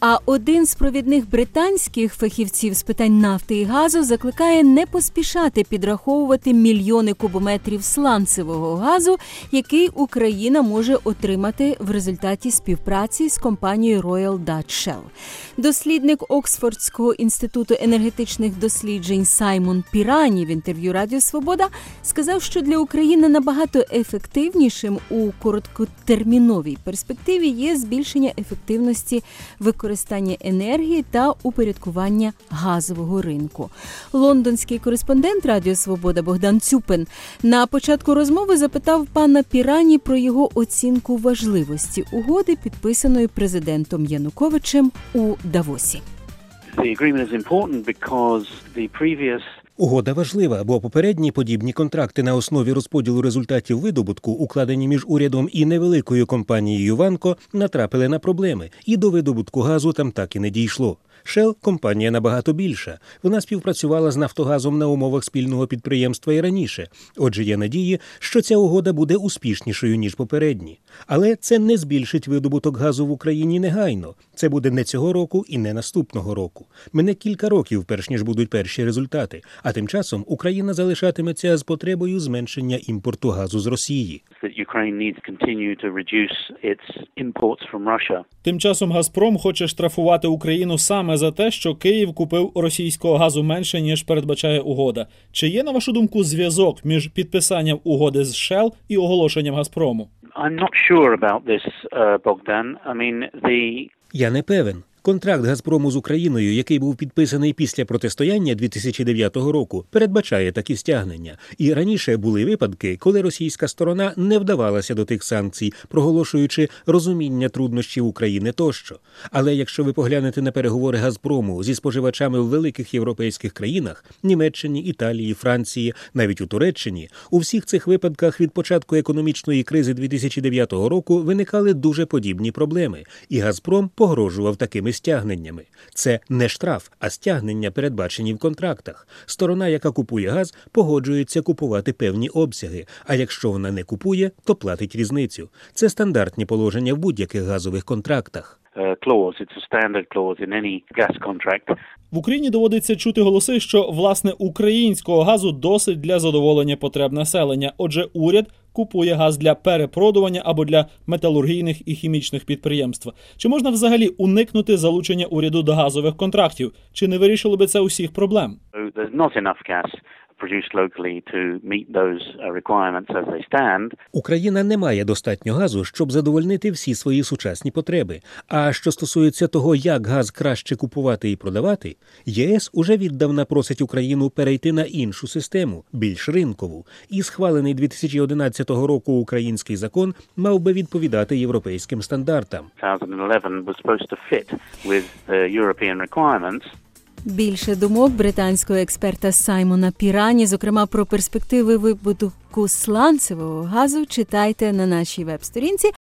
А один з провідних британських фахівців з питань нафти і газу закликає не поспішати підраховувати мільйони кубометрів сланцевого газу, який Україна може отримати в результаті співпраці з компанією Royal Dutch Shell. Дослідник Оксфордського інституту енергетичних досліджень Саймон Пірані в інтерв'ю Радіо Свобода сказав, що для України набагато ефективнішим у короткотерміновій перспективі є збільшення ефективності використання енергії та упорядкування газового ринку. Лондонський кореспондент Радіо Свобода Богдан Цюпин на початку розмови запитав пана Пірані про його оцінку важливості угоди, підписаної президентом Януковичем у Давосі. Угода важлива, бо попередні подібні контракти на основі розподілу результатів видобутку, укладені між урядом і невеликою компанією «Ванко», натрапили на проблеми, і до видобутку газу там так і не дійшло. Shell – компанія набагато більша. Вона співпрацювала з «Нафтогазом» на умовах спільного підприємства і раніше. Отже, є надії, що ця угода буде успішнішою, ніж попередні. Але це не збільшить видобуток газу в Україні негайно. Це буде не цього року і не наступного року. Мине кілька років, перш ніж будуть перші результати. А тим часом Україна залишатиметься з потребою зменшення імпорту газу з Росії. Тим часом «Газпром» хоче штрафувати Україну саме за те, що Київ купив російського газу менше, ніж передбачає угода. Чи є, на вашу думку, зв'язок між підписанням угоди з Shell і оголошенням «Газпрому»? Я не певен. Контракт «Газпрому» з Україною, який був підписаний після протистояння 2009 року, передбачає такі стягнення. І раніше були випадки, коли російська сторона не вдавалася до тих санкцій, проголошуючи розуміння труднощів України тощо. Але якщо ви поглянете на переговори «Газпрому» зі споживачами в великих європейських країнах – Німеччині, Італії, Франції, навіть у Туреччині – у всіх цих випадках від початку економічної кризи 2009 року виникали дуже подібні проблеми. І «Газпром» погрожував такими стягненнями. Це не штраф, а стягнення, передбачені в контрактах. Сторона, яка купує газ, погоджується купувати певні обсяги, а якщо вона не купує, то платить різницю. Це стандартні положення в будь-яких газових контрактах. В Україні доводиться чути голоси, що, власне, українського газу досить для задоволення потреб населення. Отже, уряд купує газ для перепродування або для металургійних і хімічних підприємств. Чи можна взагалі уникнути залучення уряду до газових контрактів? Чи не вирішило би це усіх проблем? Україна не має достатньо газу, щоб задовольнити всі свої сучасні потреби. А що стосується того, як газ краще купувати і продавати, ЄС уже віддавна просить Україну перейти на іншу систему, більш ринкову. І схвалений 2011 року український закон мав би відповідати європейським стандартам. Більше думок британського експерта Саймона Пірані, зокрема про перспективи видобутку сланцевого газу, читайте на нашій веб-сторінці.